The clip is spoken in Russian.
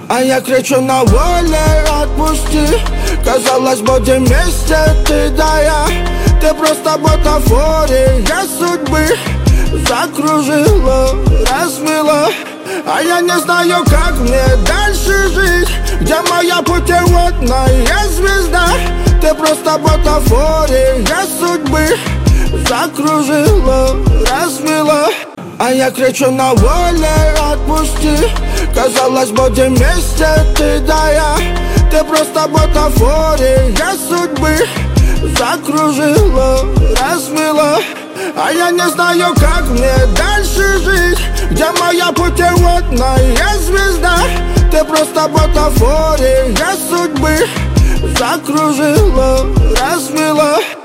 А я кричу на воле, отпусти. Казалось, будем вместе, ты да я. Ты просто бутафория судьбы. Закружила, разбила. А я не знаю, как мне дальше жить. Где моя путеводная звезда? Ты просто бутафория судьбы. Закружила, разбила. А я кричу на воле, отпусти. Казалось, будем вместе, ты да я. Ты просто бутафория судьбы. Закружила, разбила. А я не знаю, как мне дальше жить. Где моя путеводная звезда? Ты просто бутафория судьбы. Закружила, разбила.